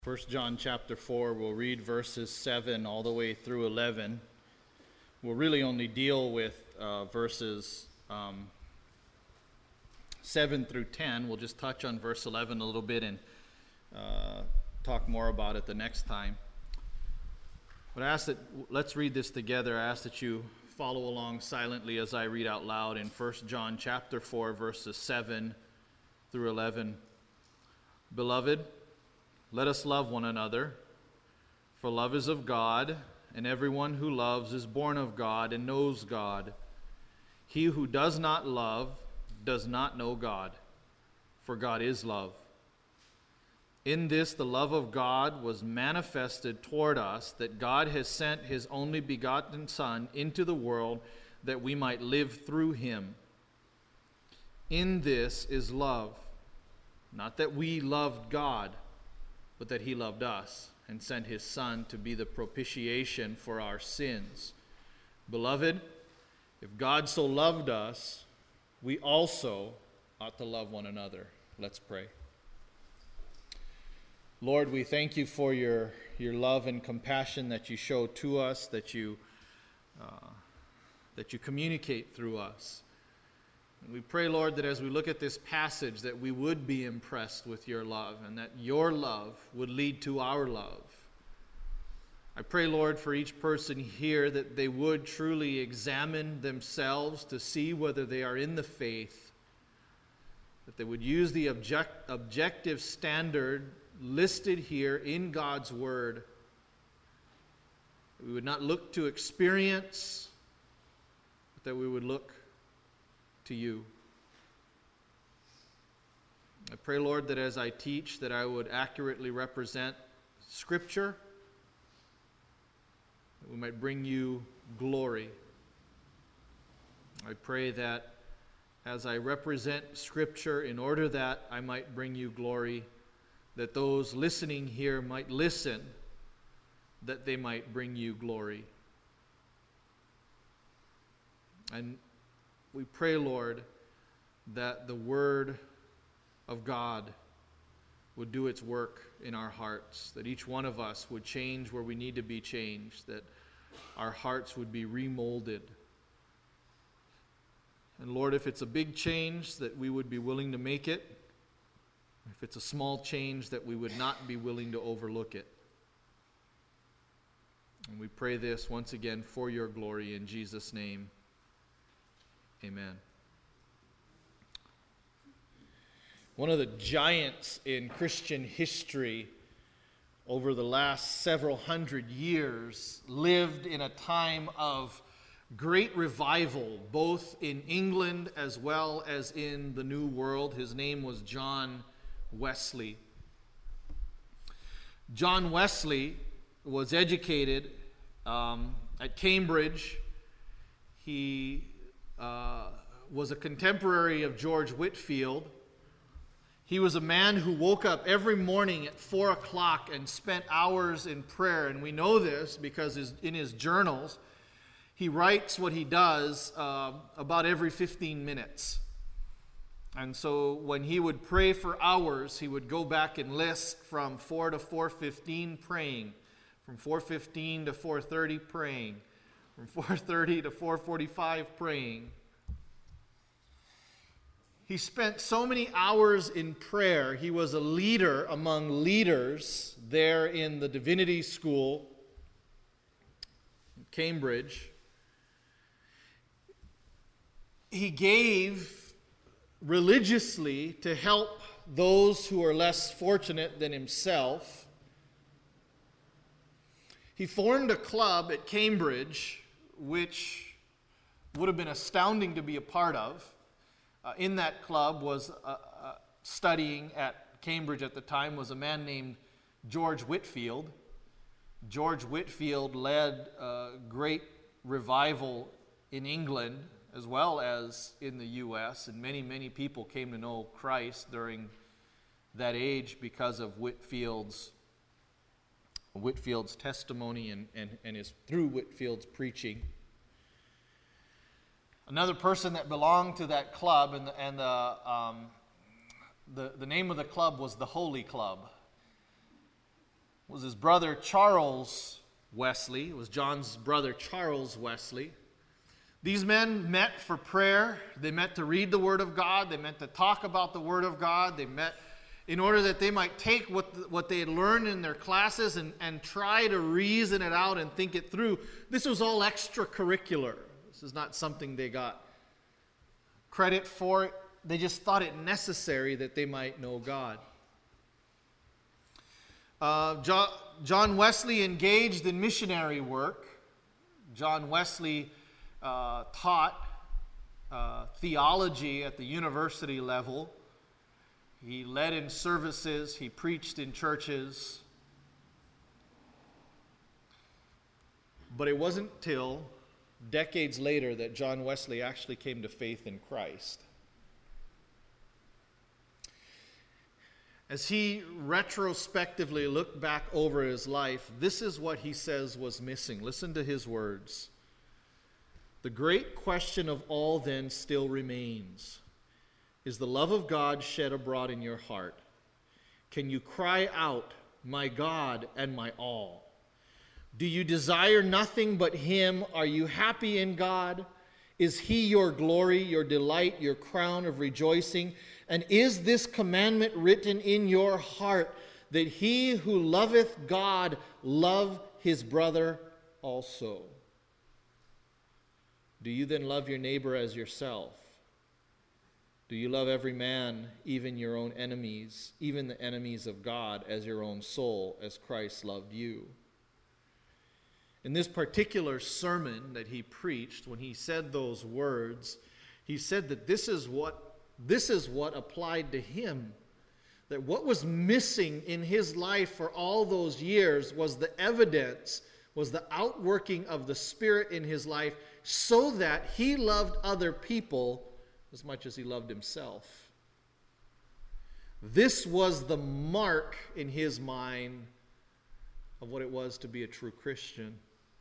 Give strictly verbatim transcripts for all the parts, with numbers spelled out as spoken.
First John chapter four, we'll read verses seven all the way through eleven. We'll really only deal with uh, verses um, seven through ten. We'll just touch on verse eleven a little bit and uh, talk more about it the next time. But I ask that, let's read this together. I ask that you follow along silently as I read out loud in First John chapter four, verses seven through eleven. Beloved, let us love one another, for love is of God, and everyone who loves is born of God and knows God. He who does not love does not know God, for God is love. In this the love of God was manifested toward us, that God has sent his only begotten Son into the world that we might live through him. In this is love, not that we loved God, but that he loved us and sent his Son to be the propitiation for our sins. Beloved, if God so loved us, we also ought to love one another. Let's pray. Lord, we thank you for your, your love and compassion that you show to us, that you, uh, that you communicate through us. And we pray, Lord, that as we look at this passage, that we would be impressed with your love and that your love would lead to our love. I pray, Lord, for each person here that they would truly examine themselves to see whether they are in the faith, that they would use the object, objective standard listed here in God's Word. We would not look to experience, but that we would look to you. I pray, Lord, that as I teach, that I would accurately represent Scripture, that we might bring you glory. I pray that as I represent Scripture, in order that I might bring you glory, that those listening here might listen, that they might bring you glory. And we pray, Lord, that the Word of God would do its work in our hearts, that each one of us would change where we need to be changed, that our hearts would be remolded. And Lord, if it's a big change, that we would be willing to make it. If it's a small change, that we would not be willing to overlook it. And we pray this once again for your glory in Jesus' name. Amen. One of the giants in Christian history over the last several hundred years lived in a time of great revival, both in England as well as in the New World. His name was John Wesley. John Wesley was educated um, at Cambridge. He Uh, was a contemporary of George Whitefield. He was a man who woke up every morning at four o'clock and spent hours in prayer. And we know this because his, in his journals, he writes what he does uh, about every fifteen minutes. And so when he would pray for hours, he would go back and list from four to four fifteen praying, from four fifteen to four thirty praying, from four thirty to four forty-five praying. He spent so many hours in prayer. He was a leader among leaders there in the Divinity School in Cambridge. He gave religiously to help those who are less fortunate than himself. He formed a club at Cambridge, which would have been astounding to be a part of. Uh, in that club was uh, uh, studying at Cambridge at the time was a man named George Whitefield. George Whitefield led a great revival in England as well as in the U S, and many, many people came to know Christ during that age because of Whitefield's Whitefield's testimony and, and, and his through Whitefield's preaching. Another person that belonged to that club, and the, and the, um, the, the name of the club was the Holy Club. was his brother Charles Wesley. It was John's brother Charles Wesley. These men met for prayer. They met to read the Word of God. They met to talk about the Word of God. They met in order that they might take what, what they had learned in their classes and, and try to reason it out and think it through. This was all extracurricular. This is not something they got credit for. They just thought it necessary that they might know God. Uh, John, John Wesley engaged in missionary work. John Wesley uh, taught uh, theology at the university level. He led in services. He preached in churches. But it wasn't till decades later that John Wesley actually came to faith in Christ. As he retrospectively looked back over his life, this is what he says was missing. Listen to his words. The great question of all then still remains. Is the love of God shed abroad in your heart? Can you cry out, my God and my all? Do you desire nothing but Him? Are you happy in God? Is He your glory, your delight, your crown of rejoicing? And is this commandment written in your heart, that he who loveth God love his brother also? Do you then love your neighbor as yourself? Do you love every man, even your own enemies, even the enemies of God, as your own soul, as Christ loved you? In this particular sermon that he preached, when he said those words, he said that this is what, this is what applied to him. That what was missing in his life for all those years was the evidence, was the outworking of the Spirit in his life, so that he loved other people as much as he loved himself. This was the mark in his mind of what it was to be a true Christian.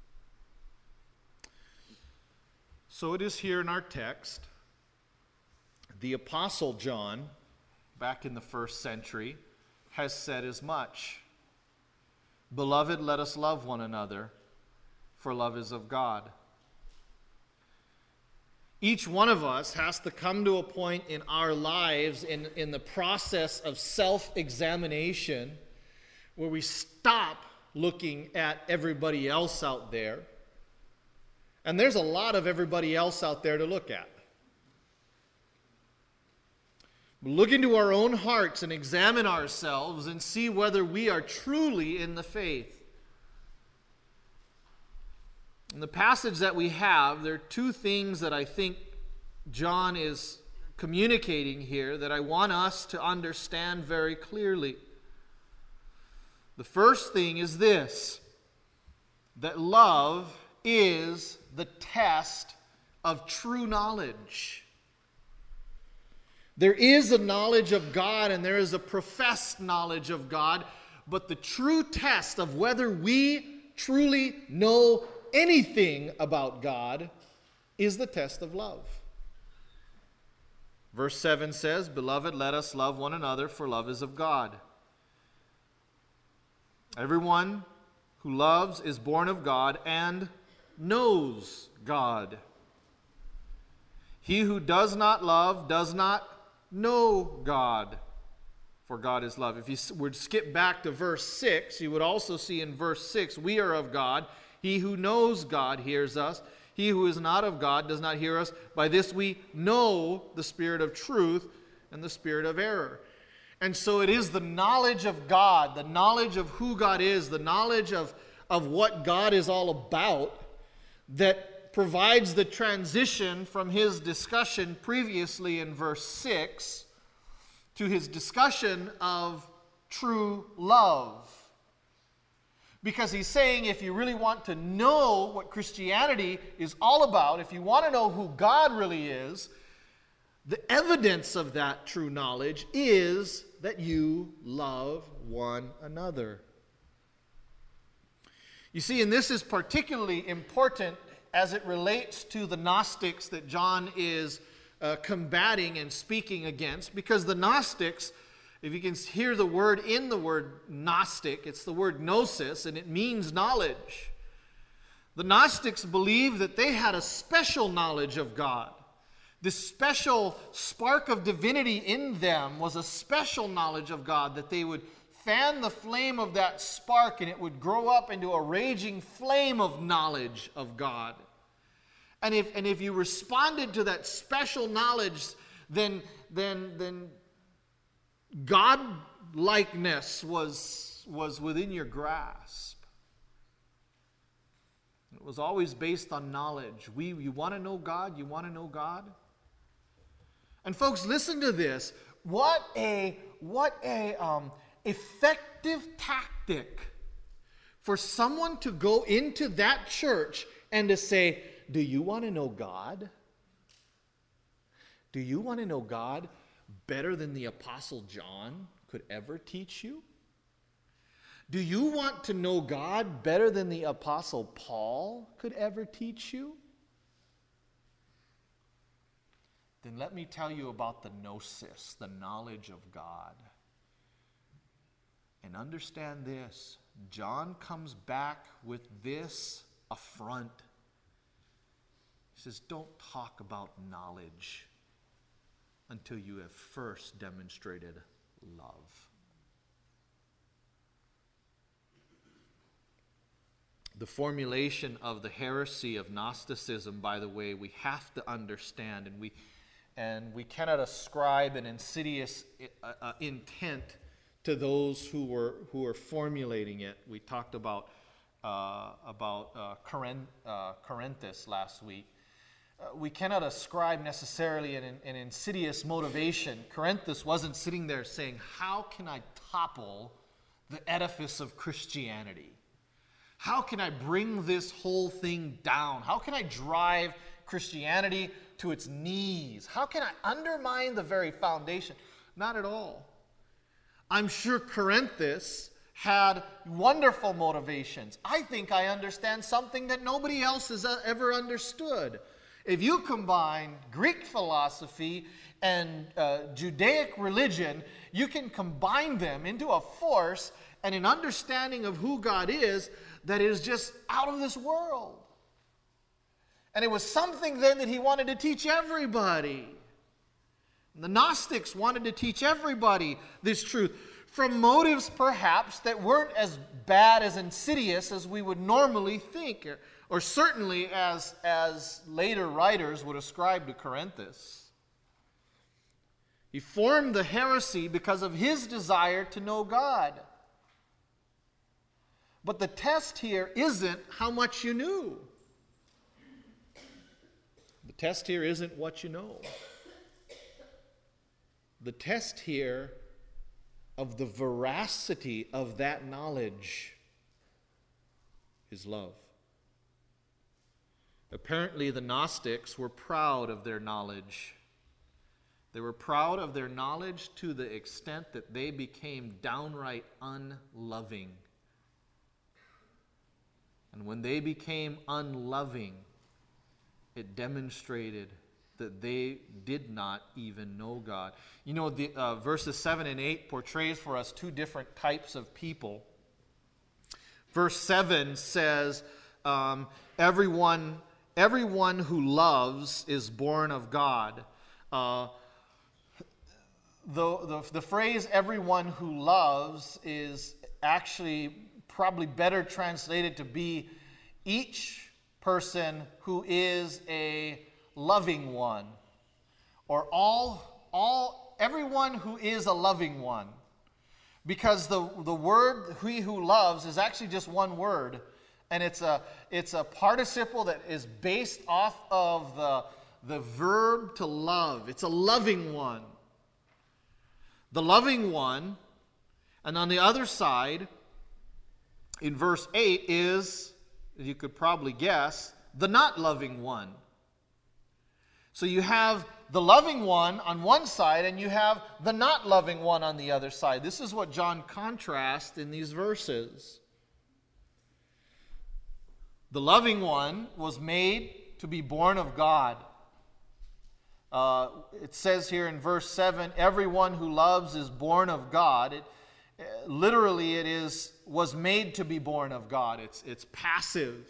So it is here in our text. The Apostle John, back in the first century, has said as much. Beloved, let us love one another, for love is of God. Each one of us has to come to a point in our lives, in, in the process of self-examination, where we stop looking at everybody else out there. And there's a lot of everybody else out there to look at. Look into our own hearts and examine ourselves and see whether we are truly in the faith. In the passage that we have, there are two things that I think John is communicating here that I want us to understand very clearly. The first thing is this, that love is the test of true knowledge. There is a knowledge of God and there is a professed knowledge of God, but the true test of whether we truly know anything about God is the test of love. Verse seven says, Beloved, let us love one another, for love is of God. Everyone who loves is born of God and knows God. He who does not love does not know God, for God is love. If you would skip back to verse six, you would also see in verse six, we are of God. He who knows God hears us. He who is not of God does not hear us. By this we know the spirit of truth and the spirit of error. And so it is the knowledge of God, the knowledge of who God is, the knowledge of, of what God is all about, that provides the transition from his discussion previously in verse six to his discussion of true love. Because he's saying if you really want to know what Christianity is all about, if you want to know who God really is, the evidence of that true knowledge is that you love one another. You see, and this is particularly important as it relates to the Gnostics that John is uh, combating and speaking against, because the Gnostics, If you can hear the word in the word Gnostic, it's the word gnosis, and it means knowledge. The Gnostics believed that they had a special knowledge of God. This special spark of divinity in them was a special knowledge of God, that they would fan the flame of that spark and it would grow up into a raging flame of knowledge of God. And if, and if you responded to that special knowledge, then, then, then God-likeness was, was within your grasp. It was always based on knowledge. We, you want to know God? You want to know God? And folks, listen to this. What a what a um, effective tactic for someone to go into that church and to say, do you want to know God? Do you want to know God better than the Apostle John could ever teach you? Do you want to know God better than the Apostle Paul could ever teach you? Then let me tell you about the gnosis, the knowledge of God. And understand this, John comes back with this affront. He says, don't talk about knowledge until you have first demonstrated love. The formulation of the heresy of Gnosticism, by the way, we have to understand, and we and we cannot ascribe an insidious uh, uh, intent to those who were who were formulating it. We talked about uh, about uh, Corinth, uh, Corinthus last week. Uh, we cannot ascribe necessarily an, an insidious motivation. Corinthus wasn't sitting there saying, "How can I topple the edifice of Christianity? How can I bring this whole thing down? How can I drive Christianity to its knees? How can I undermine the very foundation?" Not at all. I'm sure Corinthus had wonderful motivations. I think I understand something that nobody else has ever understood. If you combine Greek philosophy and uh, Judaic religion, you can combine them into a force and an understanding of who God is that is just out of this world. And it was something then that he wanted to teach everybody. The Gnostics wanted to teach everybody this truth from motives perhaps that weren't as bad, as insidious as we would normally think, or, or certainly as, as later writers would ascribe to Corinthus. He formed the heresy because of his desire to know God. But the test here isn't how much you knew. The test here isn't what you know. The test here of the veracity of that knowledge is love. Apparently, the Gnostics were proud of their knowledge. They were proud of their knowledge to the extent that they became downright unloving. And when they became unloving, it demonstrated that they did not even know God. You know, the uh, verses seven and eight portrays for us two different types of people. Verse seven says, um, everyone, everyone who loves is born of God. Uh, the, the, the phrase everyone who loves is actually probably better translated to be each person who is a loving one, or all, all, everyone who is a loving one. Because the, the word he who loves is actually just one word, and it's a, it's a participle that is based off of the, the verb to love. It's a loving one. The loving one, and on the other side, in verse eight is, you could probably guess, the not loving one. So you have the loving one on one side and you have the not loving one on the other side. This is what John contrasts in these verses. The loving one was made to be born of God. Uh, it says here in verse seven, everyone who loves is born of God. It, uh, literally, it is was made to be born of God. It's, it's passive,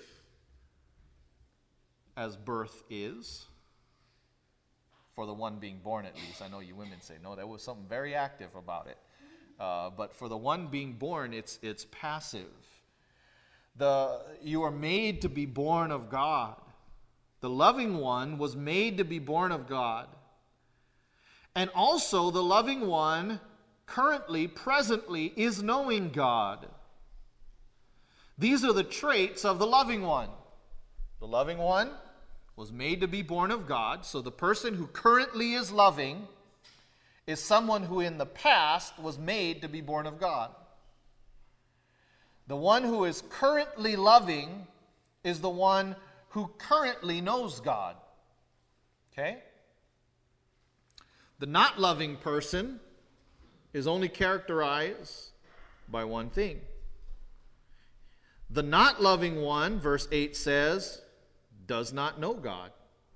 as birth is. For the one being born, at least. I know you women say, no, there was something very active about it. Uh, but for the one being born, it's, it's passive. The, you are made to be born of God. The loving one was made to be born of God. And also the loving one currently, presently, is knowing God. These are the traits of the loving one. The loving one was made to be born of God. So the person who currently is loving is someone who in the past was made to be born of God. The one who is currently loving is the one who currently knows God. Okay? The not loving person is only characterized by one thing. The not loving one, verse eight says, does not know God.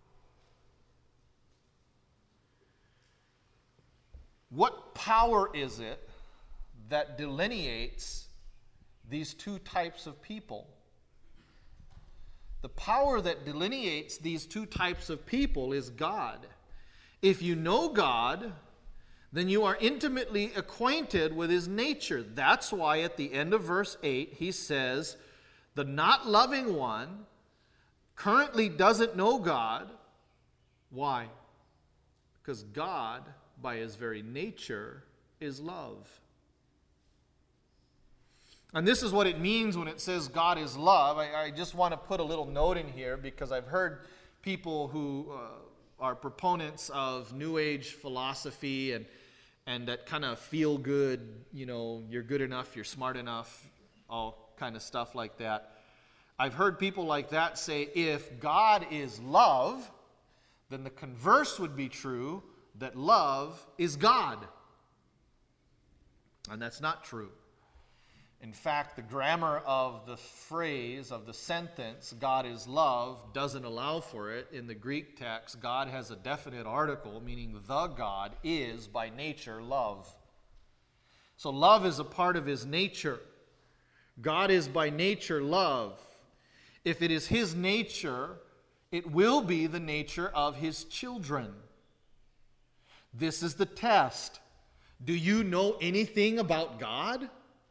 What power is it that delineates these two types of people? The power that delineates these two types of people is God. If you know God, then you are intimately acquainted with his nature. That's why at the end of verse eight he says, the not loving one currently doesn't know God. Why? Because God, by his very nature, is love. And this is what it means when it says God is love. I, I just want to put a little note in here because I've heard people who uh, are proponents of New Age philosophy and, and that kind of feel good, you know, you're good enough, you're smart enough, all kind of stuff like that. I've heard people like that say, if God is love, then the converse would be true, that love is God. And that's not true. In fact, the grammar of the phrase, of the sentence, God is love, doesn't allow for it. In the Greek text, God has a definite article, meaning the God is by nature love. So love is a part of his nature. God is by nature love. If it is his nature, it will be the nature of his children. This is the test. Do you know anything about God?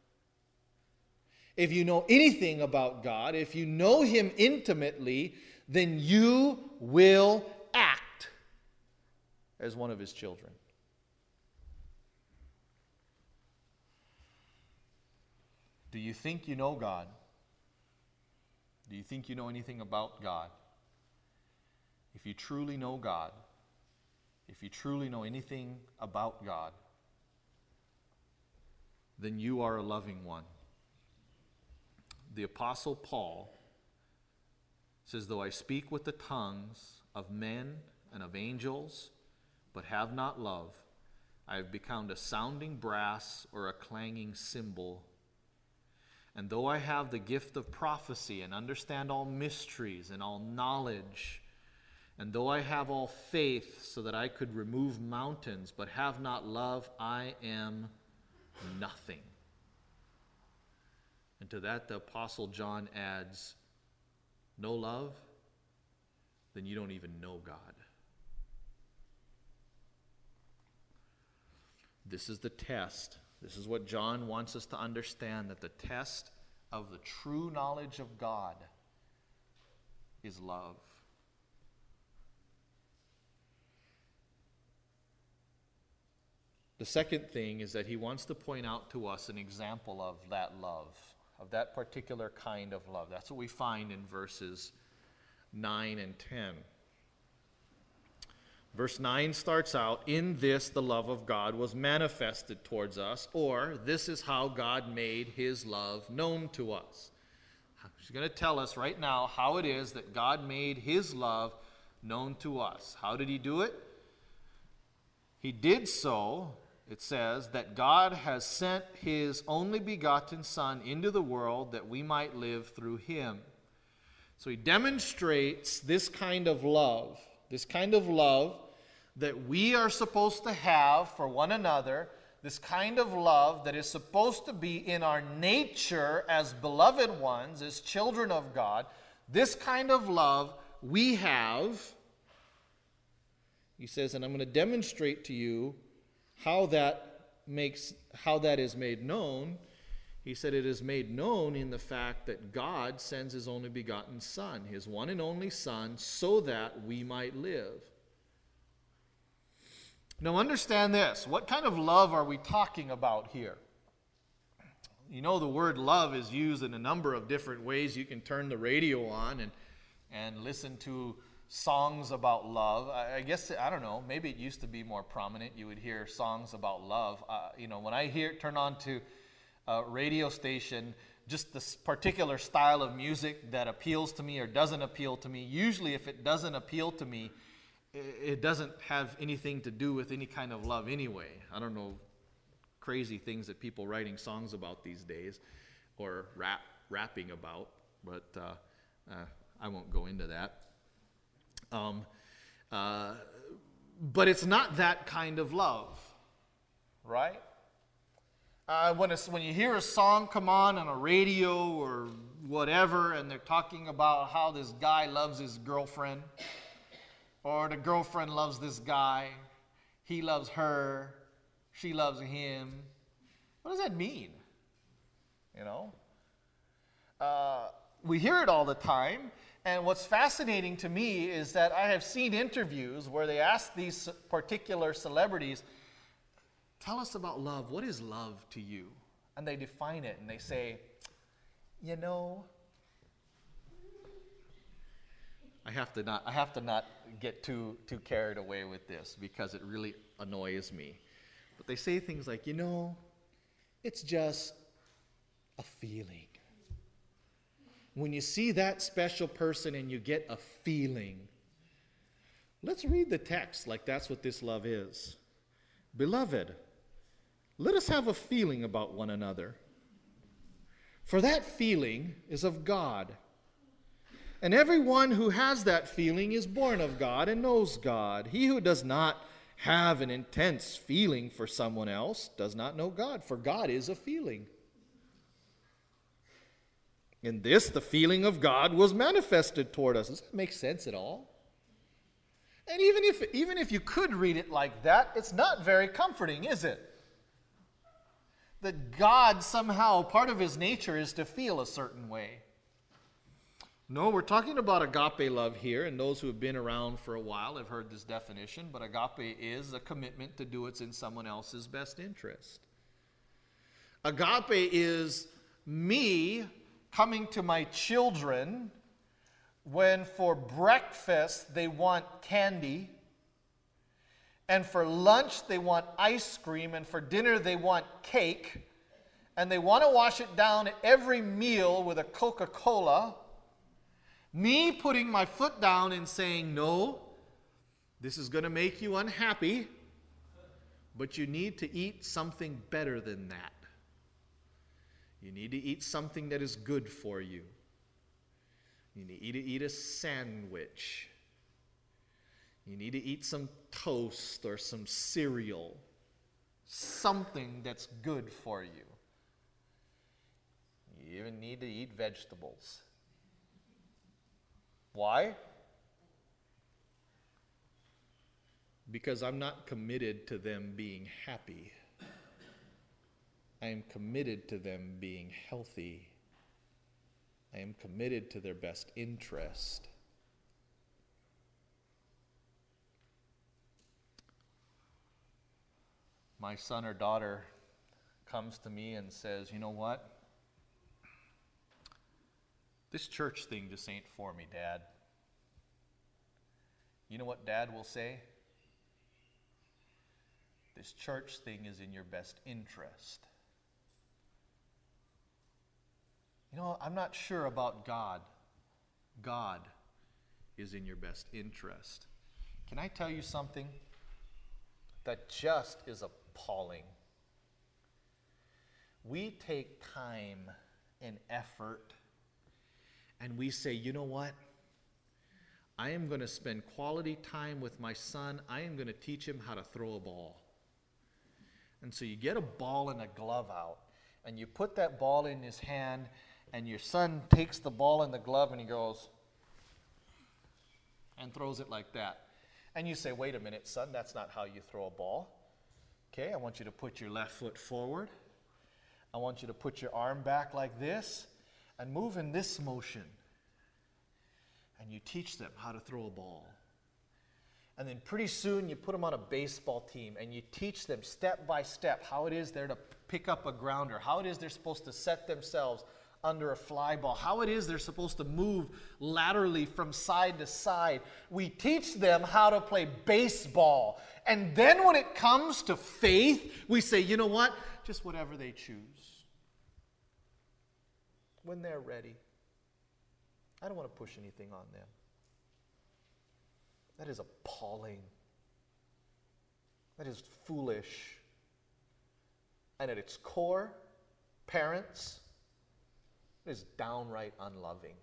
If you know anything about God, if you know him intimately, then you will act as one of his children. Do you think you know God? Do you think you know anything about God? If you truly know God, if you truly know anything about God, then you are a loving one. The Apostle Paul says, though I speak with the tongues of men and of angels, but have not love, I have become a sounding brass or a clanging cymbal. And though I have the gift of prophecy and understand all mysteries and all knowledge, and though I have all faith so that I could remove mountains, but have not love, I am nothing. And to that the Apostle John adds, no love, then you don't even know God. This is the test. This is what John wants us to understand, that the test of the true knowledge of God is love. The second thing is that he wants to point out to us an example of that love, of that particular kind of love. That's what we find in verses nine and ten. Verse nine starts out, in this the love of God was manifested towards us, or this is how God made his love known to us. She's going to tell us right now how it is that God made his love known to us. How did he do it? He did so, it says, that God has sent his only begotten Son into the world that we might live through him. So he demonstrates this kind of love, this kind of love that we are supposed to have for one another, this kind of love that is supposed to be in our nature as beloved ones, as children of God, this kind of love we have. He says, and I'm going to demonstrate to you how that makes, how that is made known. He said it is made known in the fact that God sends his only begotten Son, his one and only Son, so that we might live. Now understand this. What kind of love are we talking about here? You know, the word love is used in a number of different ways. You can turn the radio on and, and listen to songs about love. I, I guess, I don't know, maybe it used to be more prominent. You would hear songs about love. Uh, you know, when I hear turn on to a radio station, just this particular style of music that appeals to me or doesn't appeal to me, usually if it doesn't appeal to me, it doesn't have anything to do with any kind of love anyway. I don't know crazy things that people writing songs about these days or rap rapping about, but uh, uh, I won't go into that. Um, uh, but it's not that kind of love, right? Uh, when, it's, when you hear a song come on on a radio or whatever, and they're talking about how this guy loves his girlfriend, or the girlfriend loves this guy, he loves her, she loves him. What does that mean? You know? Uh, we hear it all the time, and what's fascinating to me is that I have seen interviews where they ask these particular celebrities, tell us about love. What is love to you? And they define it, and they say, you know, I have to not I have to not get too too carried away with this because it really annoys me. But they say things like, you know, it's just a feeling. When you see that special person and you get a feeling, let's read the text like that's what this love is. Beloved, let us have a feeling about one another. For that feeling is of God. And everyone who has that feeling is born of God and knows God. He who does not have an intense feeling for someone else does not know God, for God is a feeling. In this, the feeling of God was manifested toward us. Does that make sense at all? And even if, even if you could read it like that, it's not very comforting, is it? That God somehow, part of his nature is to feel a certain way. No, we're talking about agape love here, and those who have been around for a while have heard this definition, but agape is a commitment to do what's in someone else's best interest. Agape is me coming to my children when for breakfast they want candy, and for lunch they want ice cream, and for dinner they want cake, and they want to wash it down at every meal with a Coca-Cola. Me putting my foot down and saying, no, this is going to make you unhappy, but you need to eat something better than that. You need to eat something that is good for you. You need to eat a sandwich. You need to eat some toast or some cereal. Something that's good for you. You even need to eat vegetables. Why? Because I'm not committed to them being happy. I am committed to them being healthy. I am committed to their best interest. My son or daughter comes to me and says, you know what? This church thing just ain't for me, Dad. You know what Dad will say? This church thing is in your best interest. You know, I'm not sure about God. God is in your best interest. Can I tell you something that just is appalling? We take time and effort and we say, you know what? I am going to spend quality time with my son. I am going to teach him how to throw a ball. And so you get a ball and a glove out, and you put that ball in his hand, and your son takes the ball and the glove, and he goes and throws it like that. And you say, wait a minute, son, that's not how you throw a ball. Okay, I want you to put your left foot forward. I want you to put your arm back like this and move in this motion. And you teach them how to throw a ball. And then pretty soon you put them on a baseball team and you teach them step by step how it is they're to pick up a grounder, how it is they're supposed to set themselves under a fly ball, how it is they're supposed to move laterally from side to side. We teach them how to play baseball. And then when it comes to faith, we say, you know what? Just whatever they choose. When they're ready. I don't want to push anything on them. That is appalling. That is foolish. And at its core, parents, it is downright unloving.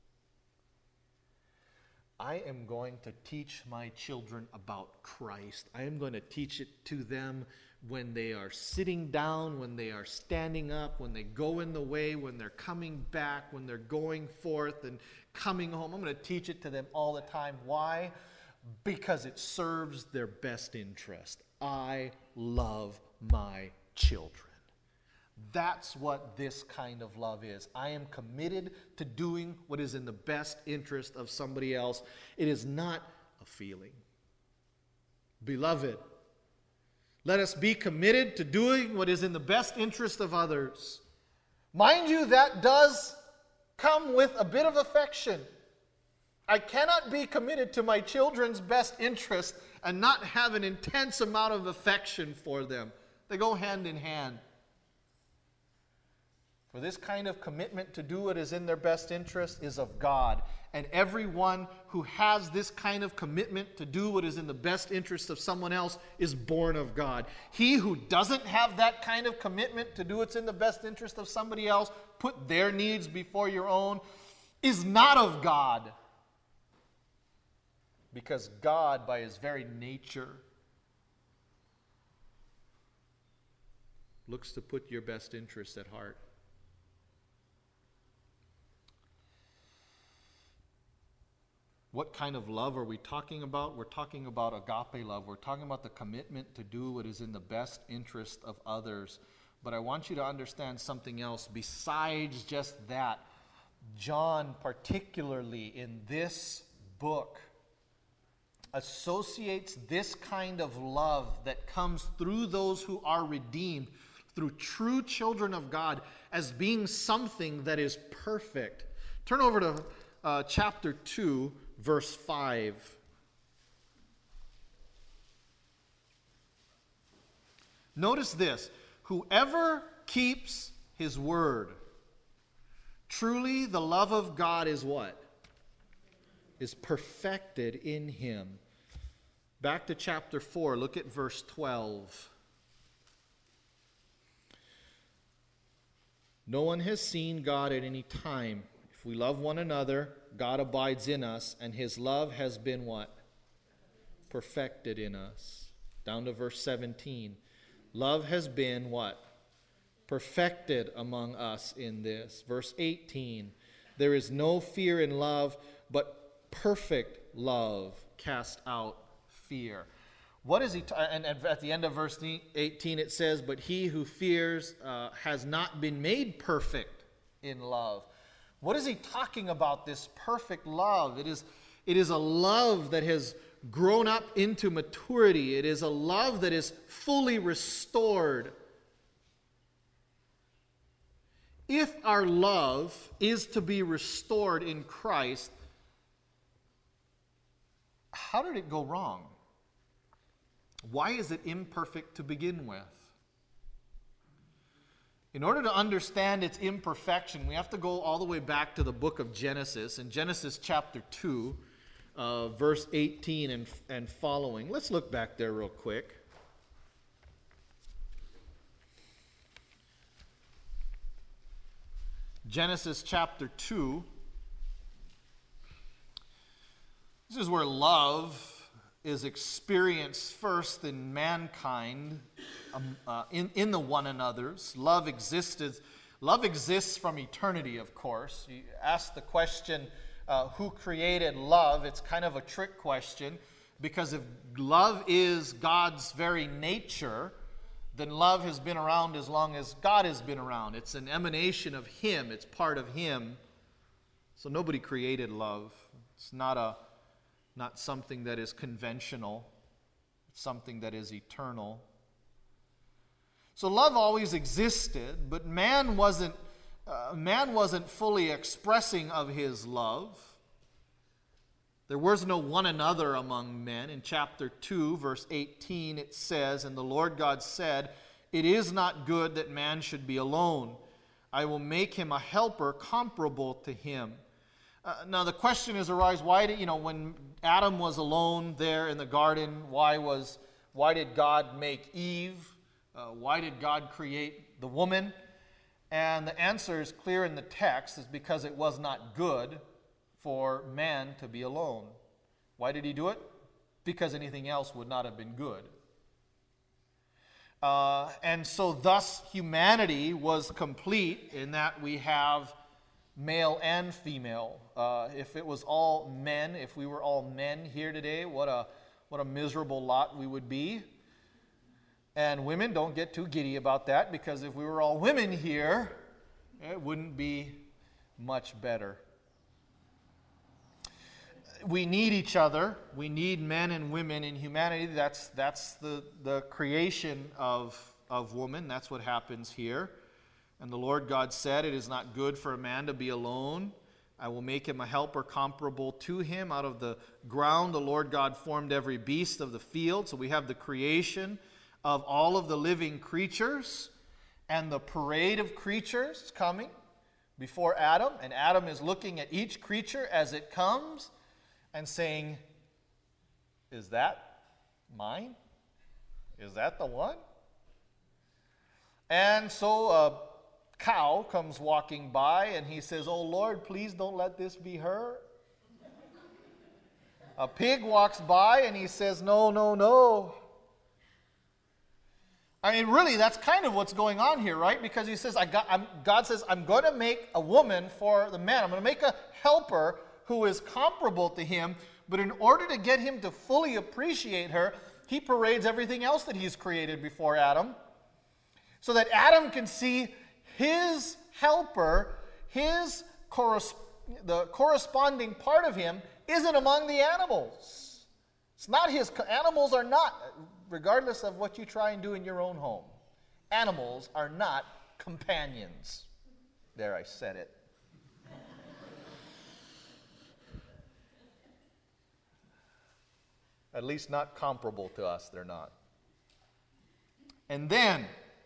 I am going to teach my children about Christ. I am going to teach it to them when they are sitting down, when they are standing up, when they go in the way, when they're coming back, when they're going forth and coming home. I'm going to teach it to them all the time. Why? Because it serves their best interest. I love my children. That's what this kind of love is. I am committed to doing what is in the best interest of somebody else. It is not a feeling. Beloved, let us be committed to doing what is in the best interest of others. Mind you, that does come with a bit of affection. I cannot be committed to my children's best interest and not have an intense amount of affection for them. They go hand in hand. For this kind of commitment to do what is in their best interest is of God. And everyone who has this kind of commitment to do what is in the best interest of someone else is born of God. He who doesn't have that kind of commitment to do what's in the best interest of somebody else, put their needs before your own, is not of God. Because God, by his very nature, looks to put your best interest at heart. What kind of love are we talking about? We're talking about agape love. We're talking about the commitment to do what is in the best interest of others. But I want you to understand something else besides just that. John, particularly in this book, associates this kind of love that comes through those who are redeemed, through true children of God, as being something that is perfect. Turn over to uh, chapter two, verse five. Notice this. Whoever keeps his word, truly the love of God is what? Is perfected in him. Back to chapter four, look at verse twelve. No one has seen God at any time. If we love one another, God abides in us, and his love has been what? Perfected in us. Down to verse seventeen. Love has been what? Perfected among us in this. Verse eighteen. There is no fear in love, but perfect love casts out fear. What is he? T- and at the end of verse eighteen it says, but he who fears uh, has not been made perfect in love. What is he talking about, this perfect love? It is, it is a love that has grown up into maturity. It is a love that is fully restored. If our love is to be restored in Christ, how did it go wrong? Why is it imperfect to begin with? In order to understand its imperfection, we have to go all the way back to the book of Genesis. In Genesis chapter two, uh, verse eighteen and, and following. Let's look back there real quick. Genesis chapter two. This is where love is experienced first in mankind, um, uh, in, in the one another's. Love existed, love exists from eternity, of course. You ask the question, uh, who created love? It's kind of a trick question, because if love is God's very nature, then love has been around as long as God has been around. It's an emanation of Him. It's part of Him. So nobody created love. It's not a Not something that is conventional. It's something that is eternal. So love always existed, but man wasn't, uh, man wasn't fully expressing of his love. There was no one another among men. In chapter two, verse eighteen, it says, "And the Lord God said, It is not good that man should be alone. I will make him a helper comparable to him." Uh, now the question is arise, why did, you know, when Adam was alone there in the garden, why was, why did God make Eve? Uh, why did God create the woman? And the answer is clear in the text, is because it was not good for man to be alone. Why did He do it? Because anything else would not have been good. Uh, and so thus humanity was complete in that we have male and female. Uh, if it was all men, if we were all men here today, what a what a miserable lot we would be. And women, don't get too giddy about that, because if we were all women here, it wouldn't be much better. We need each other. We need men and women in humanity. That's that's the, the creation of, of woman. That's what happens here. And the Lord God said, "It is not good for a man to be alone. I will make him a helper comparable to him. Out of the ground the Lord God formed every beast of the field." So we have the creation of all of the living creatures and the parade of creatures coming before Adam. And Adam is looking at each creature as it comes and saying, "Is that mine? Is that the one?" And so a cow comes walking by and he says, "Oh Lord, please don't let this be her." A pig walks by and he says, "No, no, no." I mean, really, that's kind of what's going on here, right? Because he says, I got, I'm, God says, "I'm going to make a woman for the man. I'm going to make a helper who is comparable to him." But in order to get him to fully appreciate her, he parades everything else that he's created before Adam, so that Adam can see his helper, his corres- the corresponding part of him isn't among the animals. It's not his. Animals are not, regardless of what you try and do in your own home, animals are not companions. There, I said it. At least not comparable to us, they're not. And then,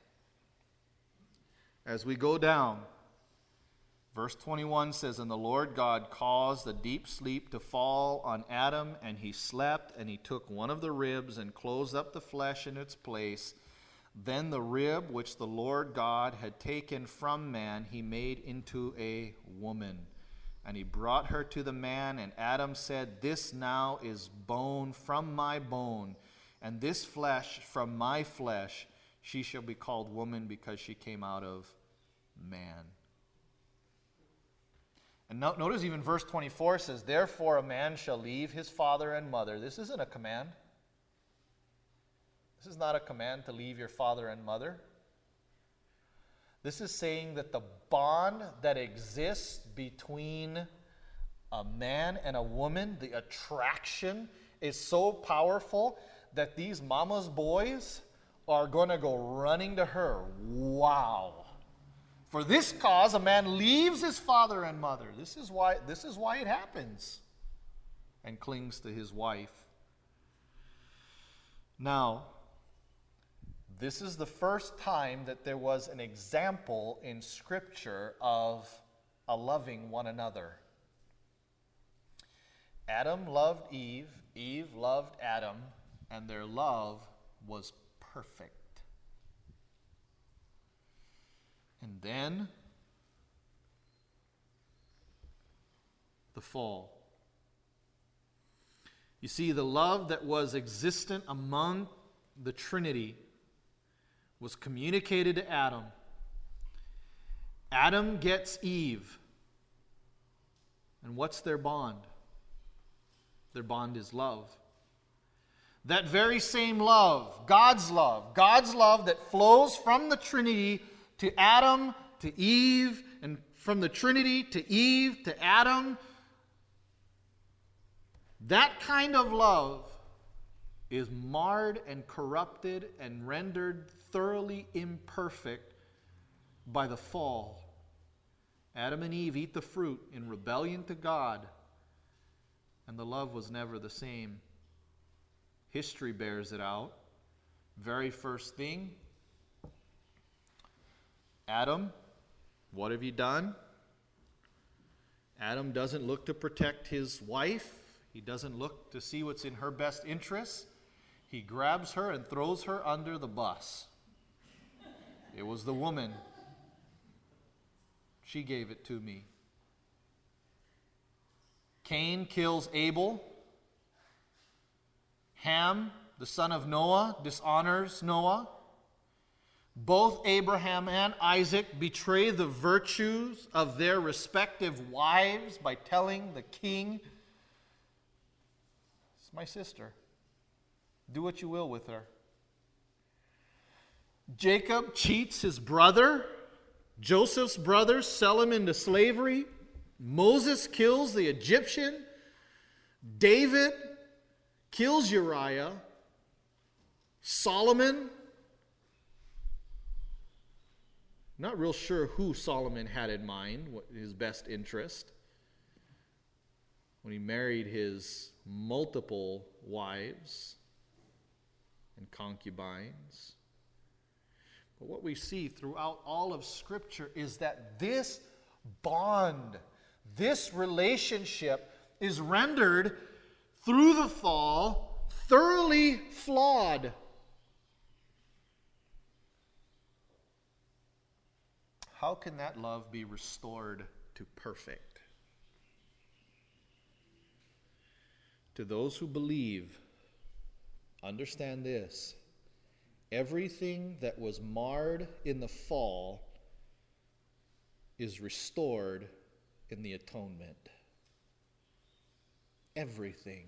as we go down, verse twenty-one says, "And the Lord God caused a deep sleep to fall on Adam, and he slept, and he took one of the ribs and closed up the flesh in its place. Then the rib which the Lord God had taken from man, he made into a woman. And he brought her to the man, and Adam said, 'This now is bone from my bone, and this flesh from my flesh. She shall be called woman, because she came out of man.'" And no, notice even verse twenty-four says, "Therefore a man shall leave his father and mother." This isn't a command. This is not a command to leave your father and mother. This is saying that the bond that exists between a man and a woman, the attraction, is so powerful that these mama's boys are going to go running to her. Wow. "For this cause a man leaves his father and mother." This is why, this is why it happens. "And clings to his wife." Now, this is the first time that there was an example in Scripture of a loving one another. Adam loved Eve, Eve loved Adam, and their love was perfect. And then the fall. You see, the love that was existent among the Trinity was communicated to Adam. Adam gets Eve. And what's their bond? Their bond is love. That very same love, God's love, God's love that flows from the Trinity to Adam, to Eve, and from the Trinity to Eve, to Adam, that kind of love is marred and corrupted and rendered thoroughly imperfect by the fall. Adam and Eve eat the fruit in rebellion to God, and the love was never the same. History bears it out. Very first thing, Adam, what have you done? Adam doesn't look to protect his wife. He doesn't look to see what's in her best interests. He grabs her and throws her under the bus. It was the woman. She gave it to me. Cain kills Abel. Ham, the son of Noah, dishonors Noah. Both Abraham and Isaac betray the virtues of their respective wives by telling the king, "It's my sister. Do what you will with her." Jacob cheats his brother. Joseph's brothers sell him into slavery. Moses kills the Egyptian. David kills Uriah. Solomon, not real sure who Solomon had in mind, what his best interest, when he married his multiple wives and concubines. But what we see throughout all of Scripture is that this bond, this relationship is rendered through the fall thoroughly flawed. How can that love be restored to perfect? To those who believe, understand this. Everything that was marred in the fall is restored in the atonement. Everything.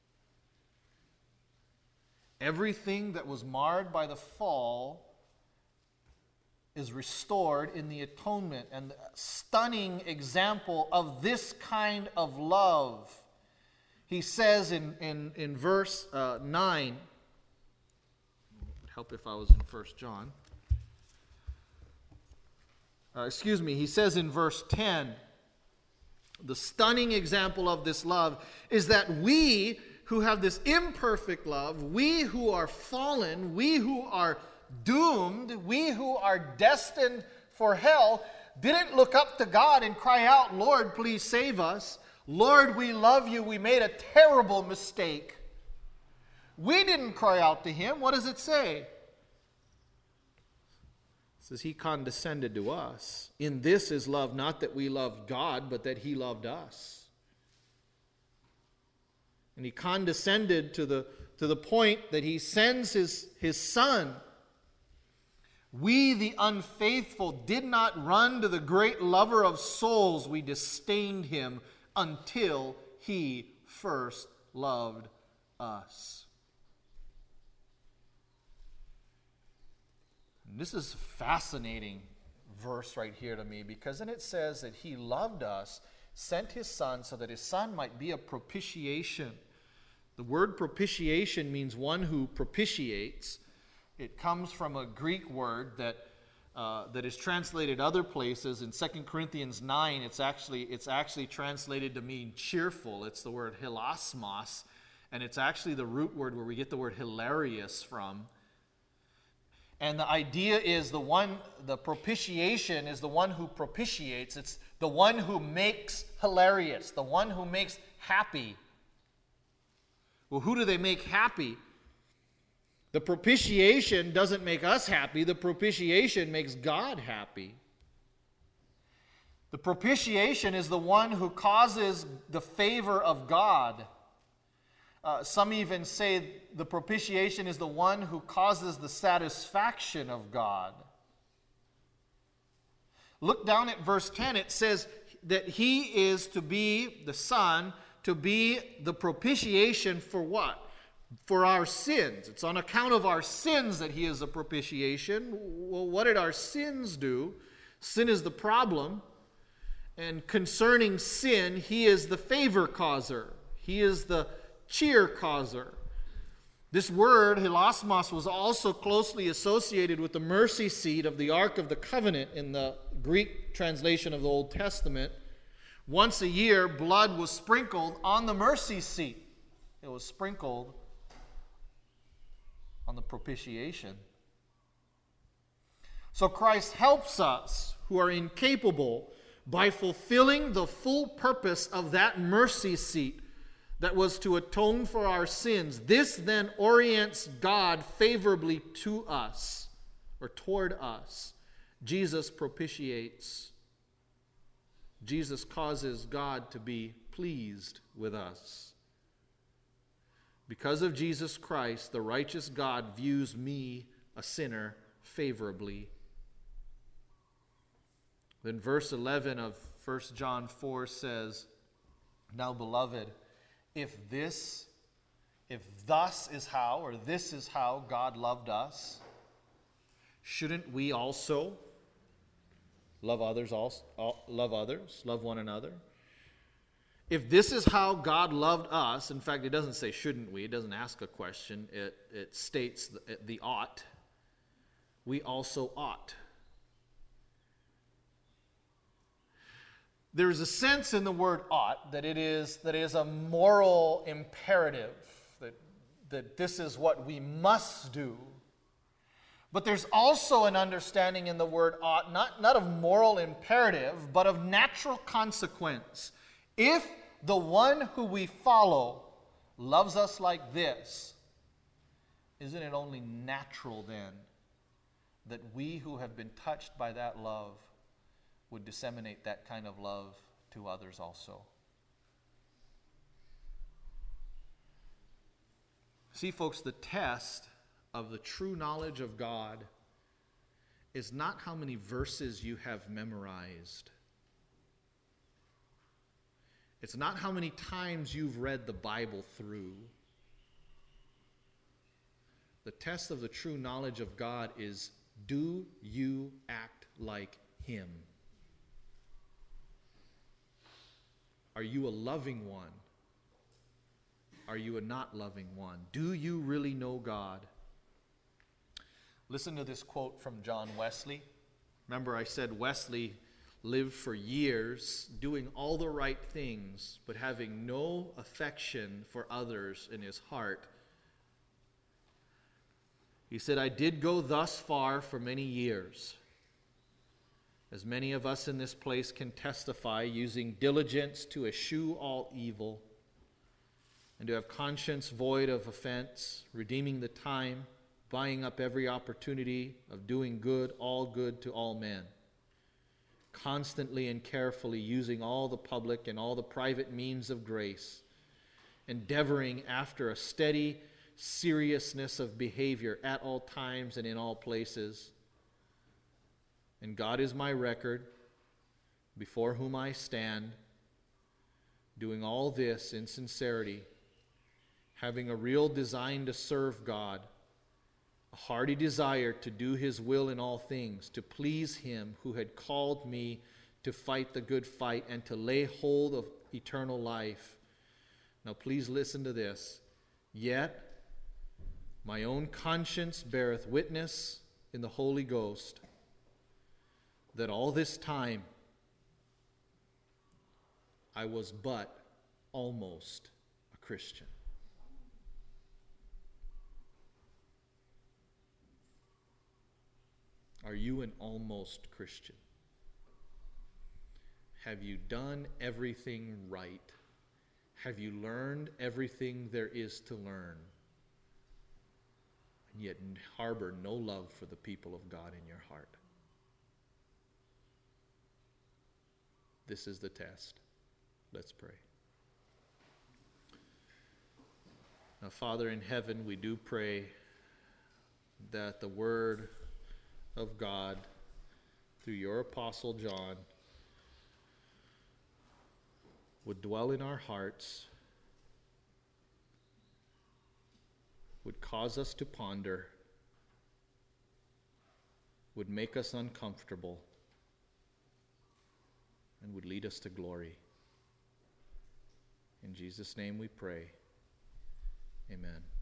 Everything that was marred by the fall is restored in the atonement. And a stunning example of this kind of love, he says in, in, in verse uh, nine, it would help if I was in First John. Uh, excuse me, he says in verse ten, the stunning example of this love is that we who have this imperfect love, we who are fallen, we who are doomed, we who are destined for hell, didn't look up to God and cry out, "Lord, please save us. Lord, we love you. We made a terrible mistake." We didn't cry out to him. What does it say? It says he condescended to us. In this is love, not that we loved God, but that he loved us. And he condescended to the, to the point that he sends his, his son. We, the unfaithful, did not run to the great lover of souls. We disdained him until he first loved us. And this is a fascinating verse right here to me, because then it says that he loved us, sent his son so that his son might be a propitiation. The word propitiation means one who propitiates. It comes from a Greek word that uh, that is translated other places. In Second Corinthians nine, it's actually it's actually translated to mean cheerful. It's the word hilasmos, and it's actually the root word where we get the word hilarious from. And the idea is the one, the propitiation is the one who propitiates. It's the one who makes hilarious, the one who makes happy. Well, who do they make happy? The propitiation doesn't make us happy. The propitiation makes God happy. The propitiation is the one who causes the favor of God. Uh, some even say the propitiation is the one who causes the satisfaction of God. Look down at verse ten. It says that he is to be, the Son, to be the propitiation for what? For our sins. It's on account of our sins that he is a propitiation. Well, what did our sins do? Sin is the problem. And concerning sin, he is the favor causer. He is the cheer causer. This word, hilasmos, was also closely associated with the mercy seat of the Ark of the Covenant in the Greek translation of the Old Testament. Once a year, blood was sprinkled on the mercy seat. It was sprinkled on the propitiation. So Christ helps us who are incapable by fulfilling the full purpose of that mercy seat that was to atone for our sins. This then orients God favorably to us, or toward us. Jesus propitiates. Jesus causes God to be pleased with us. Because of Jesus Christ, the righteous God views me, a sinner, favorably. Then verse eleven of First John four says, "Now, beloved, if this, if thus is how, or this is how God loved us, shouldn't we also love others, also, love others, love one another? If this is how God loved us," in fact, it doesn't say shouldn't we, it doesn't ask a question, it, it states the, the ought, "we also ought." There is a sense in the word ought that it is that it is a moral imperative, that, that this is what we must do. But there's also an understanding in the word ought, not, not of moral imperative, but of natural consequence. If the one who we follow loves us like this, isn't it only natural then that we who have been touched by that love would disseminate that kind of love to others also? See, folks, the test of the true knowledge of God is not how many verses you have memorized. It's not how many times you've read the Bible through. The test of the true knowledge of God is, do you act like Him? Are you a loving one? Are you a not loving one? Do you really know God? Listen to this quote from John Wesley. Remember, I said Wesley lived for years doing all the right things, but having no affection for others in his heart. He said, "I did go thus far for many years, as many of us in this place can testify, using diligence to eschew all evil, and to have conscience void of offense, redeeming the time, buying up every opportunity of doing good, all good to all men, constantly and carefully using all the public and all the private means of grace, endeavoring after a steady seriousness of behavior at all times and in all places. And God is my record, before whom I stand, doing all this in sincerity, having a real design to serve God, a hearty desire to do His will in all things, to please Him who had called me to fight the good fight and to lay hold of eternal life." Now please listen to this. "Yet my own conscience beareth witness in the Holy Ghost that all this time I was but almost a Christian." Are you an almost Christian? Have you done everything right? Have you learned everything there is to learn? And yet harbor no love for the people of God in your heart? This is the test. Let's pray. Now, Father in heaven, we do pray that the word of God through your apostle John would dwell in our hearts, would cause us to ponder, would make us uncomfortable, and would lead us to glory. In Jesus' name we pray. Amen.